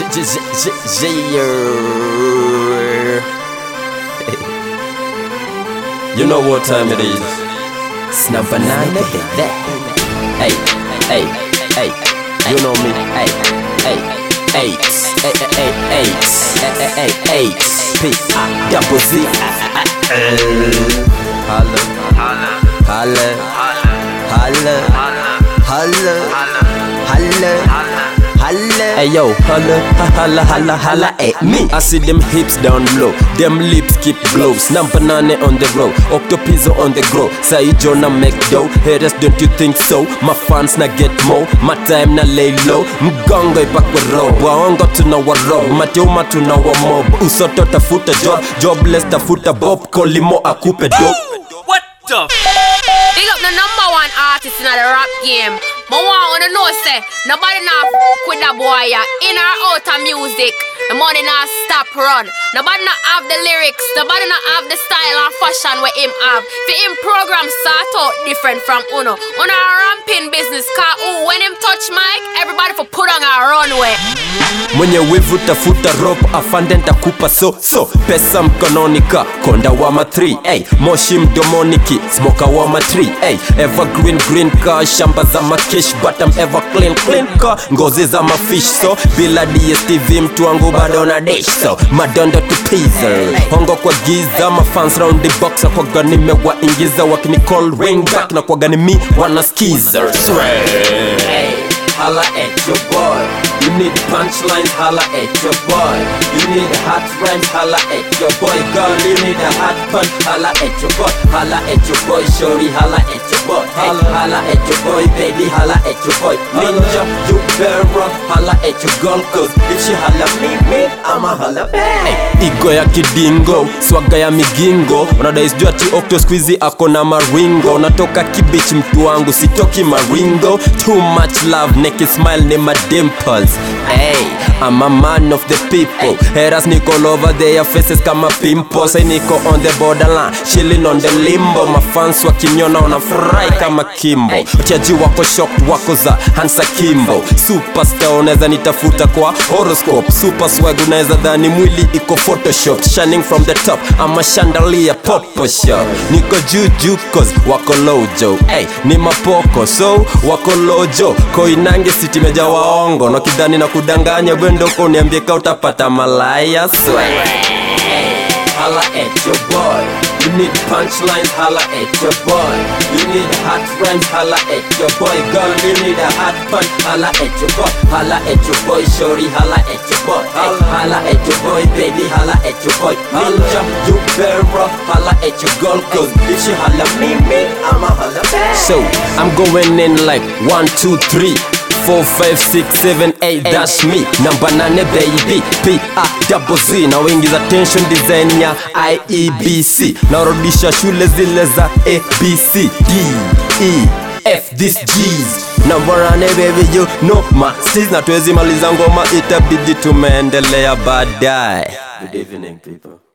You know what time it is. Snabanana, Hey, hey, hey, you know me. Hey, hey, hey, P-double-Z. Holla, holla, holla, holla, holla, holla. Hey yo, holla, holla, holla, holla at me. I see them hips down low, them lips keep glows. Nampanane on the road, Octopizzo on the grow. Say Jonah make dough, haters don't you think so? My fans na get more, my time na lay low. Mgongo ipakwe row, waongo tunawa row. Matiuma tunawa mob, usoto tafuta job. Jobless tafuta bob, kolimo akupe dope. What the Big up the #1 artist in the rap game. I want to know, say, nobody now with that boy, in or out of music. The money not stop run. Nobody not have the lyrics. Nobody not have the style and fashion where him have. For him program start out different from Uno. Uno a ramping business, cause when him touch mic, everybody for put on a runway. Mwenye wivu tafuta rope, afande ntakupa so pesa mkononika, konda wama 3, ey, moshi mdomoniki, smoka wama 3, ey, evergreen green car, shamba za makish, but I'm ever clean car, ngozi za mafish, so bila DSTV mtu wangu bado na dish, so madondo to pizza, hongo kwa giza, ma fans round the box, kwa gani mewa ingiza, wakini call ring back, na kwa gani mi wana skeezer, holla at your boy. You need punchlines, holla at your boy. You need hot rhymes, holla at your boy. Girl, you need a hot punch, holla at your boy. Holla at your boy, shorty, holla at your boy. Hey, holla at your boy, baby, holla at your boy. Ninja, you better holla at your girl, cause if she holla me, I'ma holla back. Hey, ego ya kidingo, swaga ya migingo. Unadaisjua ti Octo squeezy ako na maringo. Natoka kibichi mtu wangu, sitoki maringo. Too much love, naked smile, name my dimples. Hey, I'm a man of the people. Haters niko all over their faces kama pimples. Say niko on the borderline, chilling on the limbo. My fans wakiniona wanafurahi kama Kimbo. Wachaji wako shocked, wako za Hansa Kimbo. Superstar unaweza nitafuta kwa horoscope. Super swag unaweza dhani mwili iko photoshop. Shining from the top, I'm a chandelier pop shop. Niko juu cause wako lojo. Hey, ni mapoko so wako lojo. Koinange city meja waongo. No kidhani na kudanganya gwendo ko niambie ka utapata malaya sweat. Holla at your boy. You need punchlines, holla at your boy. You need hot rhymes, holla at your boy. Girl, you need a hot punch, holla at your boy. Holla at your boy, shorty, holla at your boy. Hey, holla at your boy, baby, holla at your boy. Ninja, you better holla at your girl, cause if she holla me, I'ma holla back. So, I'm going in like 1, 2, 3 4, 5, 6, 7, 8, that's me. Nambanane baby, P-double-Z. Na wengiza tension design ya IEBC. Narudisha shule zile za ABC, D, E, F, this G's. Nambanane baby, you know my steez. Na tuwezi maliza ngoma itabidi tumeendelea baadaye. Good evening people.